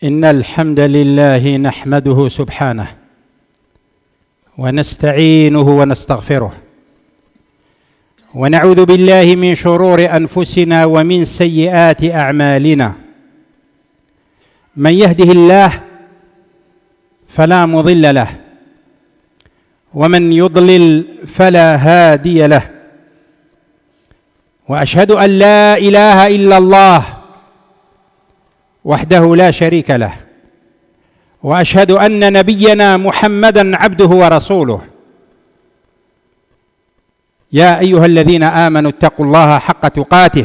إن الحمد لله نحمده سبحانه ونستعينه ونستغفره ونعوذ بالله من شرور أنفسنا ومن سيئات أعمالنا. من يهده الله فلا مضل له ومن يضلل فلا هادي له، وأشهد أن لا إله إلا الله وحده لا شريك له، وأشهد أن نبينا محمدًا عبده ورسوله. يا أيها الذين آمنوا اتقوا الله حق تقاته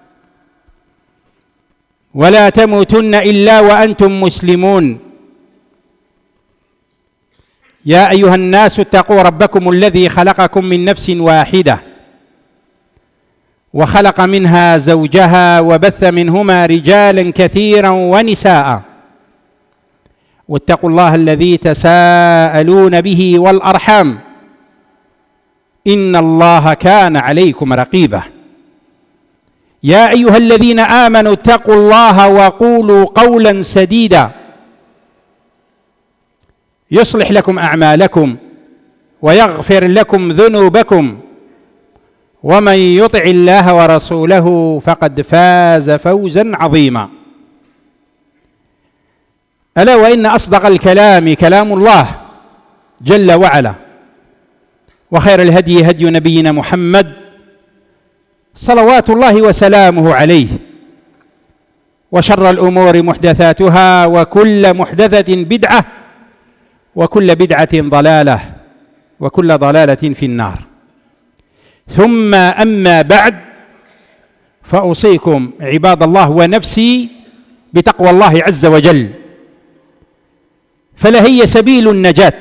ولا تموتن إلا وأنتم مسلمون. يا أيها الناس اتقوا ربكم الذي خلقكم من نفس واحدة وخلق منها زوجها وبث منهما رجالا كثيرا ونساء، واتقوا الله الذي تساءلون به والأرحام إن الله كان عليكم رقيبا. يا أيها الذين آمنوا اتقوا الله وقولوا قولا سديدا يصلح لكم أعمالكم ويغفر لكم ذنوبكم، ومن يطع الله ورسوله فقد فاز فوزا عظيما. ألا وإن أصدق الكلام كلام الله جل وعلا، وخير الهدي هدي نبينا محمد صلوات الله وسلامه عليه، وشر الأمور محدثاتها وكل محدثة بدعة وكل بدعة ضلالة وكل ضلالة في النار. ثم أما بعد، فأوصيكم عباد الله ونفسي بتقوى الله عز وجل، فلهي سبيل النجاة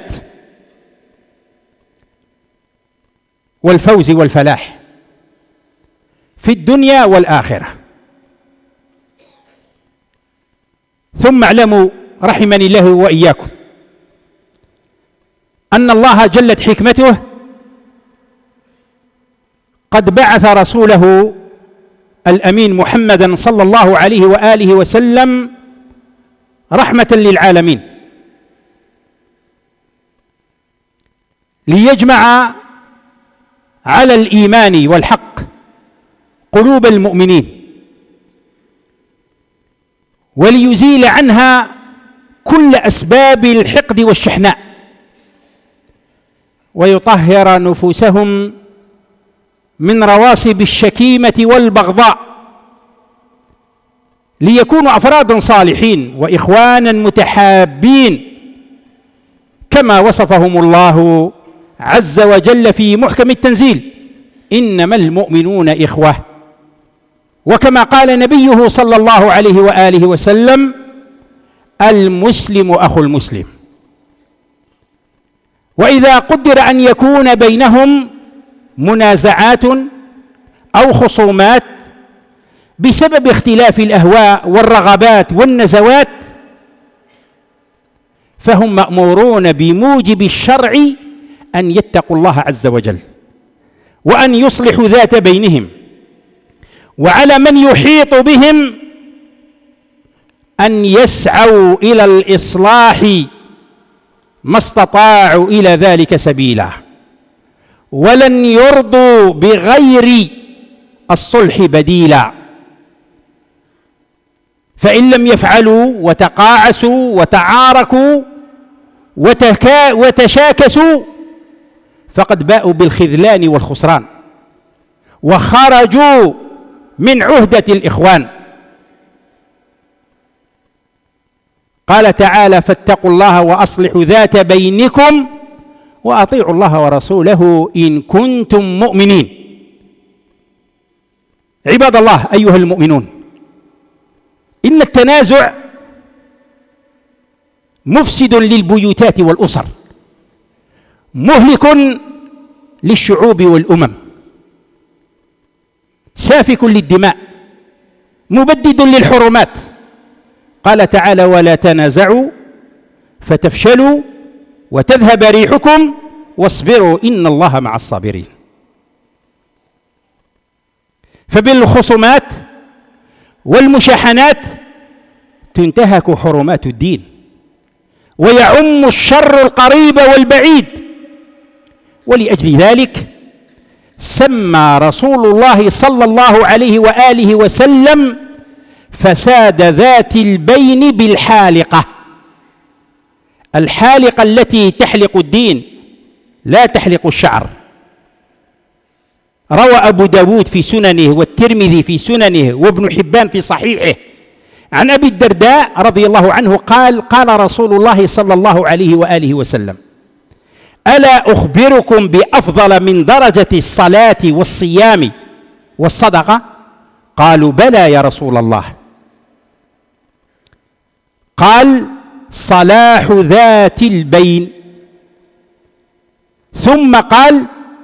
والفوز والفلاح في الدنيا والآخرة. ثم اعلموا رحمني الله وإياكم أن الله جلت حكمته قد بعث رسوله الأمين محمدًا صلى الله عليه وآله وسلم رحمة للعالمين، ليجمع على الإيمان والحق قلوب المؤمنين، وليزيل عنها كل أسباب الحقد والشحناء، ويطهر نفوسهم من رواسب الشكيمة والبغضاء، ليكونوا أفرادا صالحين وإخوانا متحابين كما وصفهم الله عز وجل في محكم التنزيل: إنما المؤمنون إخوة. وكما قال نبيه صلى الله عليه وآله وسلم: المسلم أخو المسلم. وإذا قدر أن يكون بينهم منازعات أو خصومات بسبب اختلاف الأهواء والرغبات والنزوات، فهم مأمورون بموجب الشرع أن يتقوا الله عز وجل وأن يصلحوا ذات بينهم، وعلى من يحيط بهم أن يسعوا إلى الإصلاح ما استطاعوا إلى ذلك سبيلا، ولن يرضوا بغير الصلح بديلا. فإن لم يفعلوا وتقاعسوا وتعاركوا وتشاكسوا فقد باءوا بالخذلان والخسران، وخرجوا من عهدة الإخوان. قال تعالى: فاتقوا الله وأصلحوا ذات بينكم وأطيعوا الله ورسوله إن كنتم مؤمنين. عباد الله أيها المؤمنون، إن التنازع مفسد للبيوتات والأسر، مهلك للشعوب والأمم، سافك للدماء، مبدد للحرمات. قال تعالى: ولا تنازعوا فتفشلوا وتذهب ريحكم واصبروا إن الله مع الصابرين. فبالخصومات والمشاحنات تنتهك حرمات الدين، ويعم الشر القريب والبعيد. ولأجل ذلك سمى رسول الله صلى الله عليه وآله وسلم فساد ذات البين بالحالقة، الحالقة التي تحلق الدين لا تحلق الشعر. روى أبو داود في سننه، والترمذي في سننه، وابن حبان في صحيحه عن أبي الدرداء رضي الله عنه قال: قال رسول الله صلى الله عليه وآله وسلم: ألا أخبركم بأفضل من درجة الصلاة والصيام والصدقة؟ قالوا: بلى يا رسول الله. قال: صلاح ذات البين. ثم قال: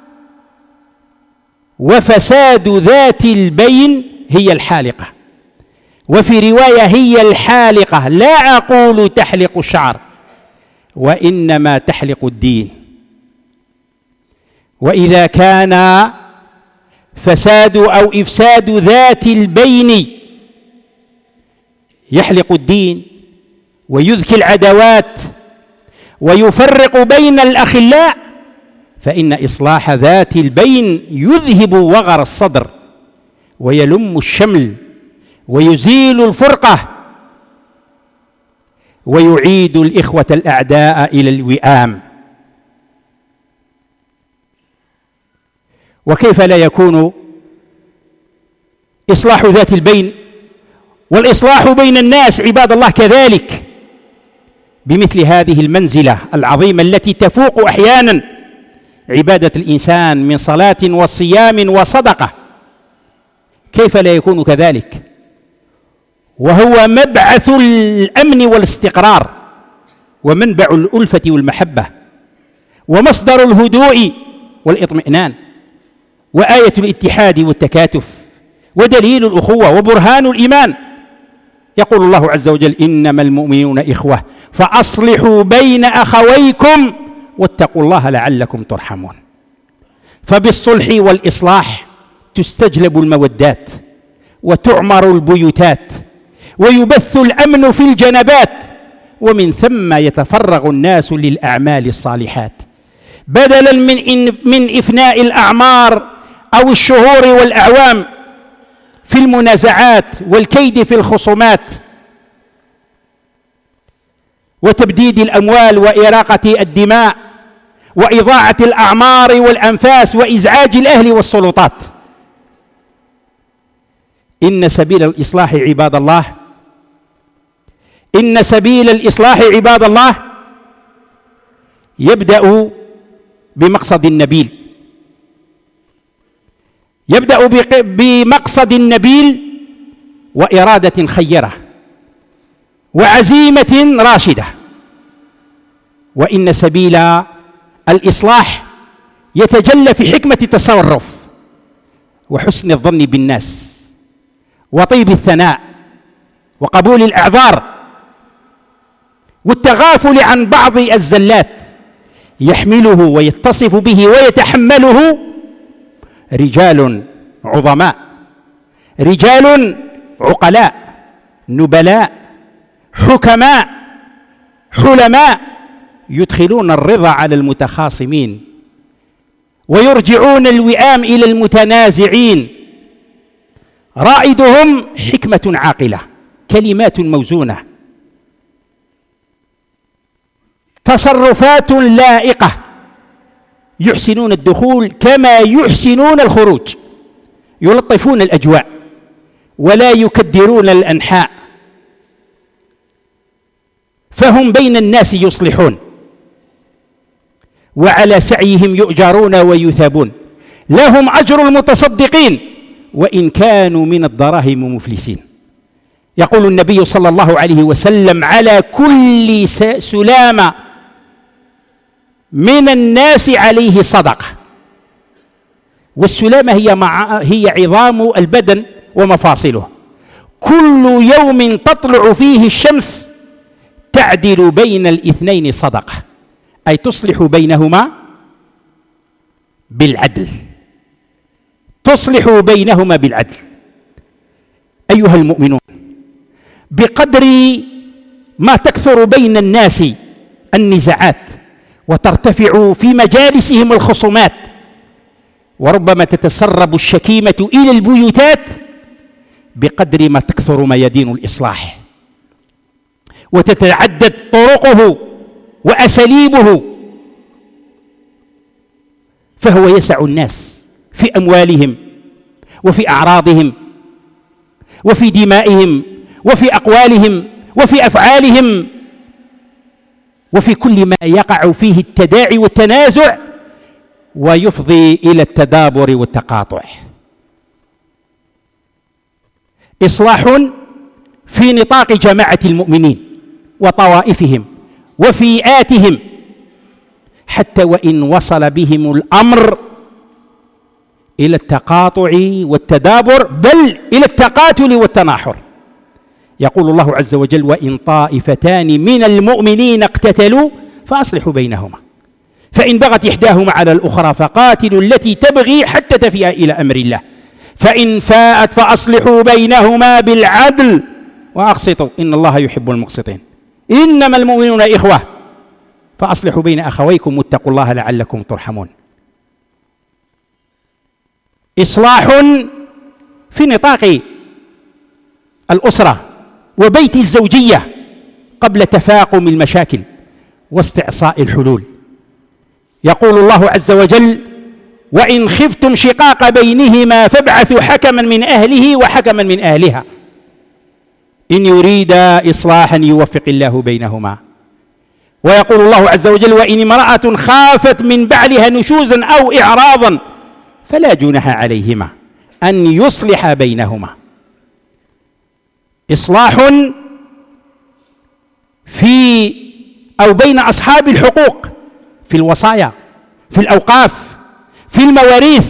وفساد ذات البين هي الحالقة. وفي رواية: هي الحالقة، لا أقول تحلق الشعر، وإنما تحلق الدين. وإذا كان فساد أو إفساد ذات البين يحلق الدين ويذكي العداوات ويفرق بين الأخلاء، فإن إصلاح ذات البين يذهب وغر الصدر ويلم الشمل ويزيل الفرقة ويعيد الإخوة الأعداء إلى الوئام. وكيف لا يكون إصلاح ذات البين والإصلاح بين الناس عباد الله كذلك بمثل هذه المنزلة العظيمة التي تفوق أحيانا عبادة الإنسان من صلاة وصيام وصدقة؟ كيف لا يكون كذلك وهو مبعث الأمن والاستقرار ومنبع الألفة والمحبة ومصدر الهدوء والإطمئنان وآية الاتحاد والتكاتف ودليل الأخوة وبرهان الإيمان. يقول الله عز وجل: إنما المؤمنون إخوة فأصلحوا بين أخويكم واتقوا الله لعلكم ترحمون. فبالصلح والإصلاح تستجلب المودات وتعمر البيوتات ويبث الأمن في الجنبات، ومن ثم يتفرغ الناس للأعمال الصالحات بدلا من إفناء الأعمار أو الشهور والأعوام في المنازعات والكيد في الخصومات وتبديد الأموال وإراقة الدماء وإضاعة الأعمار والأنفاس وإزعاج الأهل والسلطات. إن سبيل الإصلاح عباد الله، إن سبيل الإصلاح عباد الله يبدأ بمقصد نبيل، يبدأ بمقصد نبيل وإرادة خيرة وعزيمة راشدة. وإن سبيل الإصلاح يتجلى في حكمة التصرف وحسن الظن بالناس وطيب الثناء وقبول الأعذار والتغافل عن بعض الزلات يحمله ويتصف به ويتحمله رجال عظماء، رجال عقلاء، نبلاء، حكماء، حلماء، يدخلون الرضا على المتخاصمين ويرجعون الوئام إلى المتنازعين. رائدهم حكمة عاقلة، كلمات موزونة، تصرفات لائقة، يحسنون الدخول كما يحسنون الخروج، يلطفون الأجواء ولا يكدرون الأنحاء، فهم بين الناس يصلحون وعلى سعيهم يؤجرون ويثابون، لهم أجر المتصدقين وإن كانوا من الدراهم مفلسين. يقول النبي صلى الله عليه وسلم: على كل سلامة من الناس عليه صدقة. والسلامة هي عظام البدن ومفاصله، كل يوم تطلع فيه الشمس تعدل بين الاثنين صدقة، أي تصلح بينهما بالعدل، تصلح بينهما بالعدل. أيها المؤمنون، بقدر ما تكثر بين الناس النزاعات وترتفع في مجالسهم الخصومات، وربما تتسرب الشكيمة إلى البيوتات، بقدر ما تكثر ميادين الإصلاح وتتعدد طرقه وأساليبه، فهو يسع الناس في أموالهم وفي أعراضهم وفي دمائهم وفي أقوالهم وفي أفعالهم وفي كل ما يقع فيه التداعي والتنازع ويفضي إلى التدابر والتقاطع. إصلاح في نطاق جماعة المؤمنين وطوائفهم وفئاتهم، حتى وإن وصل بهم الأمر إلى التقاطع والتدابر بل إلى التقاتل والتناحر. يقول الله عز وجل: وإن طائفتان من المؤمنين اقتتلوا فأصلحوا بينهما، فإن بغت إحداهما على الأخرى فقاتلوا التي تبغي حتى تفيء إلى أمر الله، فإن فاءت فأصلحوا بينهما بالعدل وأقسطوا إن الله يحب المقسطين، إنما المؤمنون إخوة فأصلحوا بين أخويكم واتقوا الله لعلكم ترحمون. إصلاح في نطاق الأسرة وبيت الزوجية قبل تفاقم المشاكل واستعصاء الحلول. يقول الله عز وجل: وإن خفتم شقاق بينهما فابعثوا حكما من أهله وحكما من أهلها إن يريدا إصلاحا يوفق الله بينهما. ويقول الله عز وجل: وإن امرأة خافت من بعلها نشوزا أو إعراضا فلا جناح عليهما أن يصلح بينهما. إصلاح في أو بين أصحاب الحقوق في الوصايا، في الأوقاف، في المواريث،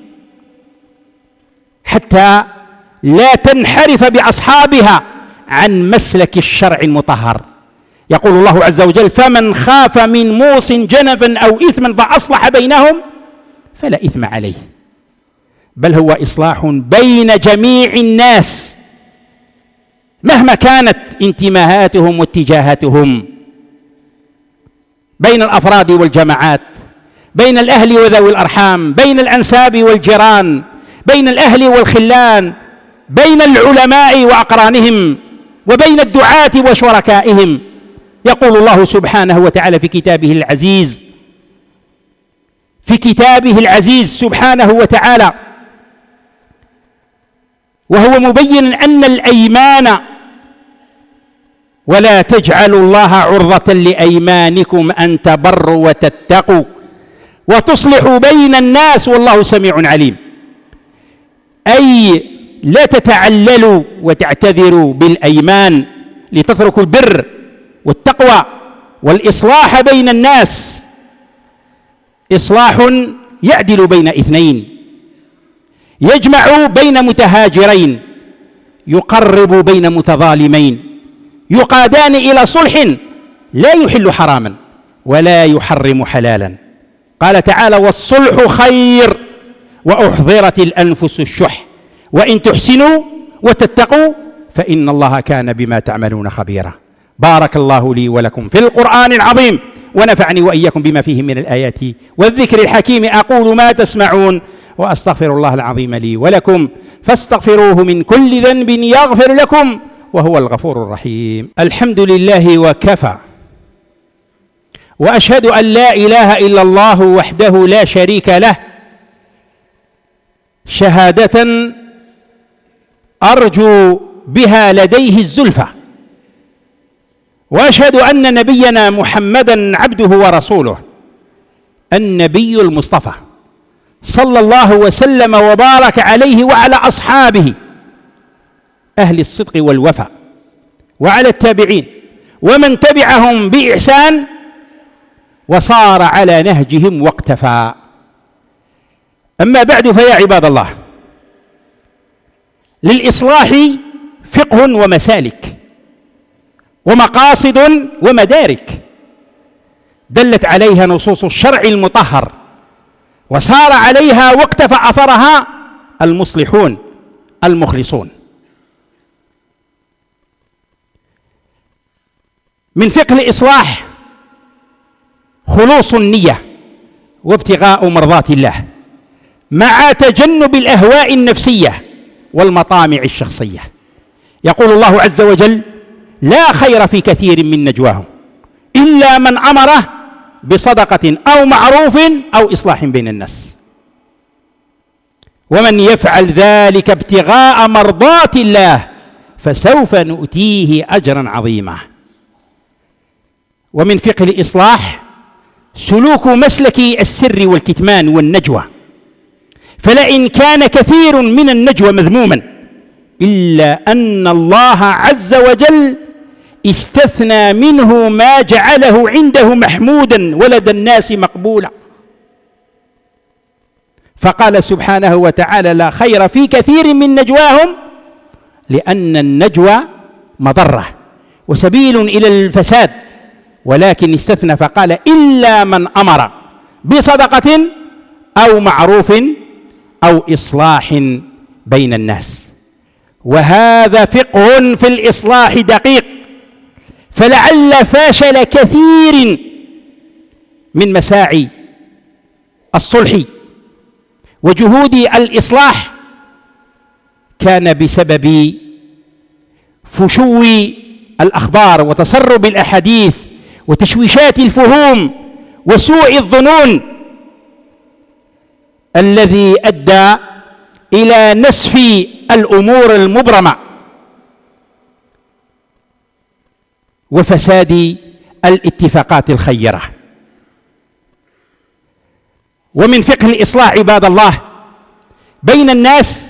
حتى لا تنحرف بأصحابها عن مسلك الشرع المطهر. يقول الله عز وجل: فمن خاف من موص جنفا أو إثما فأصلح بينهم فلا إثم عليه، بل هو إصلاح بين جميع الناس مهما كانت انتماءاتهم واتجاهاتهم، بين الأفراد والجماعات، بين الأهل وذوي الأرحام، بين الأنساب والجيران، بين الأهل والخلان، بين العلماء وأقرانهم، وبين الدعاة وشركائهم. يقول الله سبحانه وتعالى في كتابه العزيز سبحانه وتعالى، وهو مبين أن الأيمان: ولا تجعلوا الله عرضة لأيمانكم أن تبروا وتتقوا وتصلحوا بين الناس والله سميع عليم. أي لا تتعللوا وتعتذروا بالأيمان لتتركوا البر والتقوى والإصلاح بين الناس. إصلاح يعدل بين اثنين، يجمع بين متهاجرين، يقرب بين متظالمين، يقادان إلى صلح لا يحل حراما ولا يحرم حلالا. قال تعالى: والصلح خير وأحضرت الأنفس الشح وإن تحسنوا وتتقوا فإن الله كان بما تعملون خبيرا. بارك الله لي ولكم في القرآن العظيم، ونفعني وإياكم بما فيه من الآيات والذكر الحكيم. أقول ما تسمعون وأستغفر الله العظيم لي ولكم فاستغفروه من كل ذنب يغفر لكم وهو الغفور الرحيم. الحمد لله وكفى، وأشهد أن لا إله إلا الله وحده لا شريك له، شهادة أرجو بها لديه الزلفى. وأشهد أن نبينا محمدًا عبده ورسوله، النبي المصطفى صلى الله وسلم وبارك عليه وعلى أصحابه أهل الصدق والوفاء، وعلى التابعين ومن تبعهم بإحسان وصار على نهجهم واقتفى. أما بعد، فيا عباد الله، للإصلاح فقه ومسالك ومقاصد ومدارك دلت عليها نصوص الشرع المطهر، وسار عليها واقتفى أثرها المصلحون المخلصون. من فقه الإصلاح خلوص النية وابتغاء مرضات الله مع تجنب الأهواء النفسية والمطامع الشخصية. يقول الله عز وجل: لا خير في كثير من نجواهم إلا من أمره بصدقة أو معروف أو إصلاح بين الناس، ومن يفعل ذلك ابتغاء مرضات الله فسوف نؤتيه أجرا عظيما. ومن فقه الإصلاح سلوك مسلك السر والكتمان والنجوى، فلئن كان كثير من النجوى مذموما إلا أن الله عز وجل استثنى منه ما جعله عنده محمودا ولدى الناس مقبولا، فقال سبحانه وتعالى: لا خير في كثير من نجواهم، لأن النجوى مضرة وسبيل إلى الفساد، ولكن استثنى فقال: إلا من أمر بصدقة أو معروف أو إصلاح بين الناس. وهذا فقه في الإصلاح دقيق، فلعل فاشل كثير من مساعي الصلح وجهود الإصلاح كان بسبب فشو الأخبار وتسرب الأحاديث وتشويشات الفهوم وسوء الظنون الذي أدى إلى نسف الأمور المبرمة وفساد الاتفاقات الخيرة. ومن فقه الإصلاح عباد الله بين الناس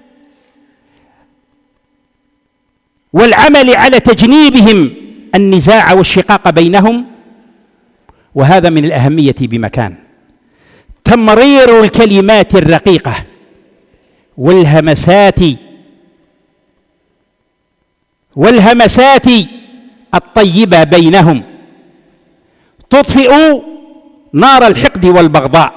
والعمل على تجنيبهم النزاع والشقاق بينهم، وهذا من الأهمية بمكان، تمرير الكلمات الرقيقة والهمسات الطيبة بينهم تطفئ نار الحقد والبغضاء،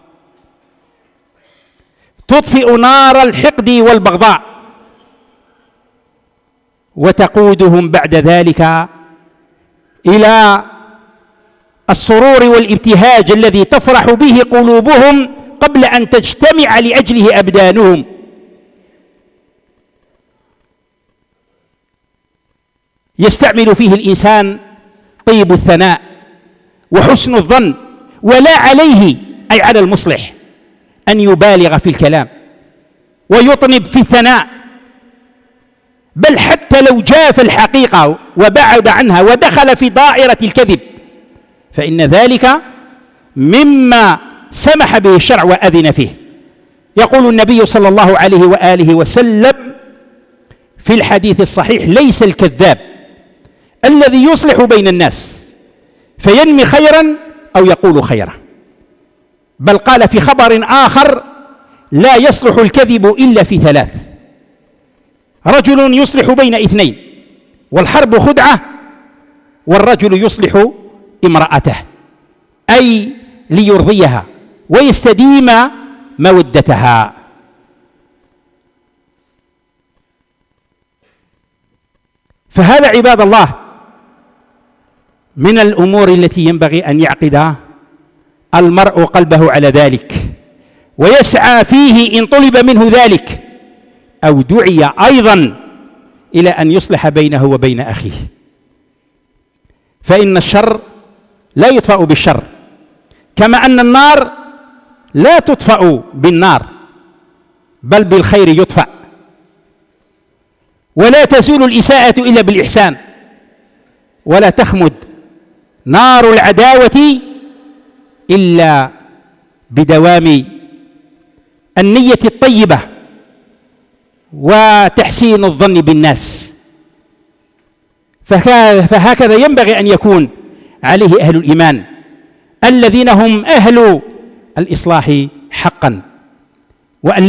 وتقودهم بعد ذلك إلى السرور والابتهاج الذي تفرح به قلوبهم قبل أن تجتمع لأجله أبدانهم. يستعمل فيه الإنسان طيب الثناء وحسن الظن، ولا عليه أي على المصلح أن يبالغ في الكلام ويطنب في الثناء، بل حتى لو جاف الحقيقة وبعد عنها ودخل في دائرة الكذب فإن ذلك مما سمح به الشرع وأذن فيه. يقول النبي صلى الله عليه وآله وسلم في الحديث الصحيح: ليس الكذاب الذي يصلح بين الناس فينمي خيرا أو يقول خيرا، بل قال في خبر آخر: لا يصلح الكذب إلا في ثلاث: رجل يصلح بين اثنين والحرب خدعة، والرجل يصلح امرأته أي ليرضيها ويستديم مودتها. فهذا عباد الله من الأمور التي ينبغي أن يعقد المرء قلبه على ذلك ويسعى فيه إن طلب منه ذلك أو دعي أيضا إلى أن يصلح بينه وبين أخيه، فإن الشر لا يطفأ بالشر، كما أن النار لا تطفأ بالنار بل بالخير يطفأ، ولا تزول الإساءة إلا بالإحسان، ولا تخمد نار العداوة إلا بدوام النية الطيبة وتحسين الظن بالناس. فهكذا ينبغي أن يكون عليه أهل الإيمان الذين هم أهل الإصلاح حقا، وأن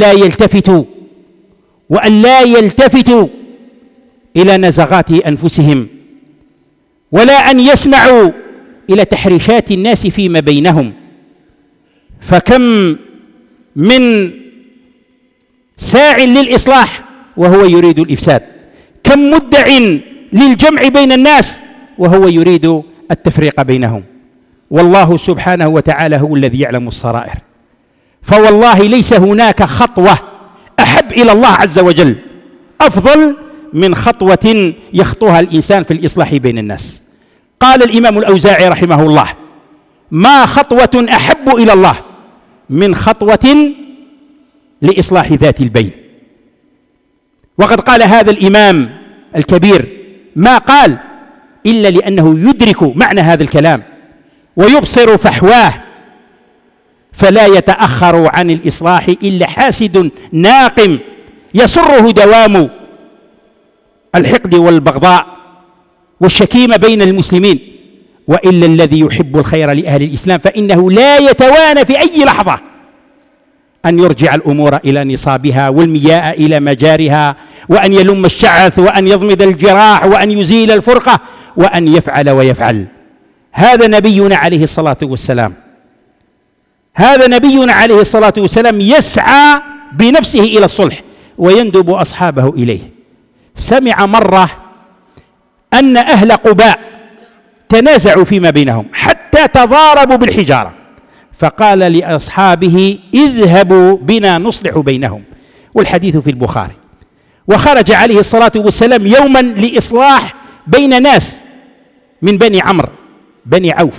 لا يلتفتوا إلى نزغات أنفسهم، ولا أن يسمعوا إلى تحريشات الناس فيما بينهم. فكم من ساع للإصلاح وهو يريد الإفساد، كم مدع للجمع بين الناس وهو يريد التفريق بينهم. والله سبحانه وتعالى هو الذي يعلم السرائر، فوالله ليس هناك خطوة أحب إلى الله عز وجل أفضل من خطوة يخطوها الإنسان في الإصلاح بين الناس. قال الإمام الأوزاعي رحمه الله: ما خطوة أحب إلى الله من خطوة لإصلاح ذات البين. وقد قال هذا الإمام الكبير ما قال إلا لأنه يدرك معنى هذا الكلام ويبصر فحواه، فلا يتأخر عن الإصلاح إلا حاسد ناقم يسره دوام الحقد والبغضاء والشكيمة بين المسلمين، وإلا الذي يحب الخير لأهل الإسلام فإنه لا يتوانى في أي لحظة أن يرجع الأمور إلى نصابها والمياه إلى مجارها، وأن يلم الشعث، وأن يضمد الجراح، وأن يزيل الفرقة، وأن يفعل ويفعل. هذا نبينا عليه الصلاة والسلام، هذا نبينا عليه الصلاة والسلام يسعى بنفسه إلى الصلح ويندب أصحابه إليه. سمع مرة أن أهل قباء تنازعوا فيما بينهم حتى تضاربوا بالحجارة، فقال لأصحابه: اذهبوا بنا نصلح بينهم، والحديث في البخاري. وخرج عليه الصلاة والسلام يوما لإصلاح بين ناس من بني عمرو بني عوف،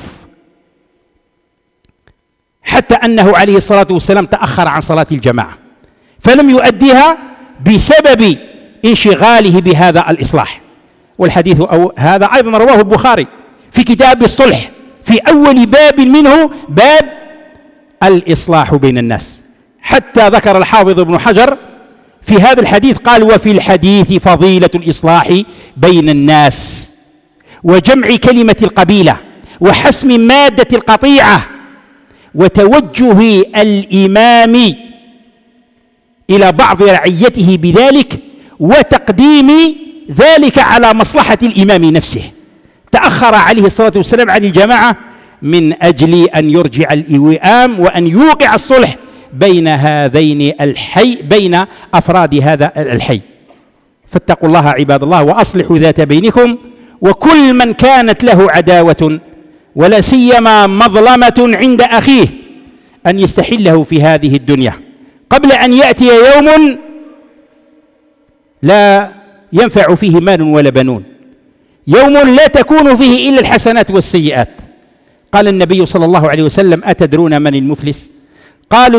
حتى أنه عليه الصلاة والسلام تأخر عن صلاة الجماعة فلم يؤديها بسبب انشغاله بهذا الإصلاح. والحديث هذا أيضا رواه البخاري في كتاب الصلح، في أول باب منه باب الإصلاح بين الناس، حتى ذكر الحافظ ابن حجر في هذا الحديث قال: وفي الحديث فضيلة الإصلاح بين الناس وجمع كلمة القبيلة وحسم مادة القطيعة وتوجه الإمام إلى بعض رعيته بذلك وتقديم ذلك على مصلحة الإمام نفسه. تأخر عليه الصلاة والسلام عن الجماعة من أجل أن يرجع الإوئام وأن يوقع الصلح بين هذين الحي، بين أفراد هذا الحي. فاتقوا الله عباد الله وأصلحوا ذات بينكم، وكل من كانت له عداوة ولا سيما مظلمة عند أخيه أن يستحله في هذه الدنيا قبل أن يأتي يوم لا ينفع فيه مال ولا بنون، يوم لا تكون فيه إلا الحسنات والسيئات. قال النبي صلى الله عليه وسلم: أتدرون من المفلس؟ قالوا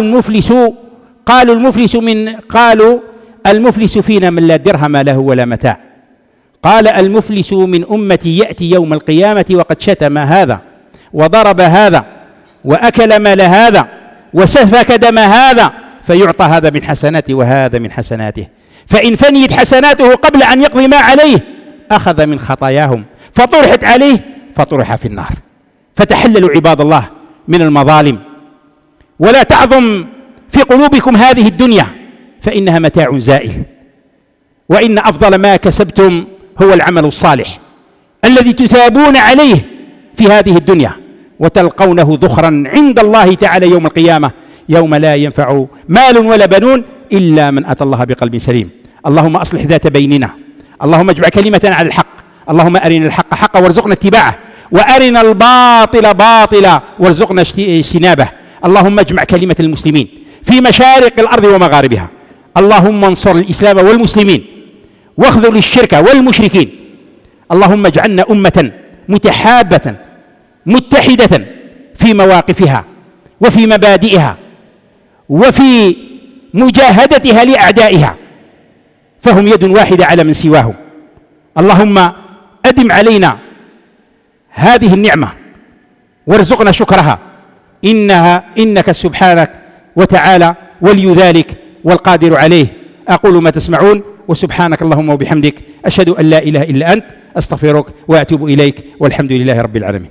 المفلس فينا من لا درهم له ولا متاع. قال: المفلس من أمتي يأتي يوم القيامة وقد شتم هذا وضرب هذا وأكل مال هذا وسفك دم هذا، فيعطى هذا من حسناته وهذا من حسناته، فإن فنيت حسناته قبل أن يقضي ما عليه أخذ من خطاياهم فطرحت عليه فطرح في النار. فتحللوا عباد الله من المظالم، ولا تعظم في قلوبكم هذه الدنيا فإنها متاع زائل، وإن أفضل ما كسبتم هو العمل الصالح الذي تثابون عليه في هذه الدنيا وتلقونه ذخرا عند الله تعالى يوم القيامة، يوم لا ينفع مال ولا بنون إلا من أتى الله بقلب سليم. اللهم أصلح ذات بيننا، اللهم اجمع كلمتنا على الحق، اللهم أرنا الحق حقا وارزقنا اتباعه، وأرنا الباطل باطلا وارزقنا اجتنابه. اللهم اجمع كلمة المسلمين في مشارق الأرض ومغاربها، اللهم انصر الإسلام والمسلمين واخذل الشرك والمشركين. اللهم اجعلنا أمة متحابة متحدة في مواقفها وفي مبادئها وفي مجاهدتها لأعدائها، فهم يد واحدة على من سواهم. اللهم أدم علينا هذه النعمة وارزقنا شكرها، إنك سبحانك وتعالى ولي ذلك والقادر عليه. أقول ما تسمعون، وسبحانك اللهم وبحمدك أشهد أن لا إله إلا أنت، أستغفرك وأتوب إليك، والحمد لله رب العالمين.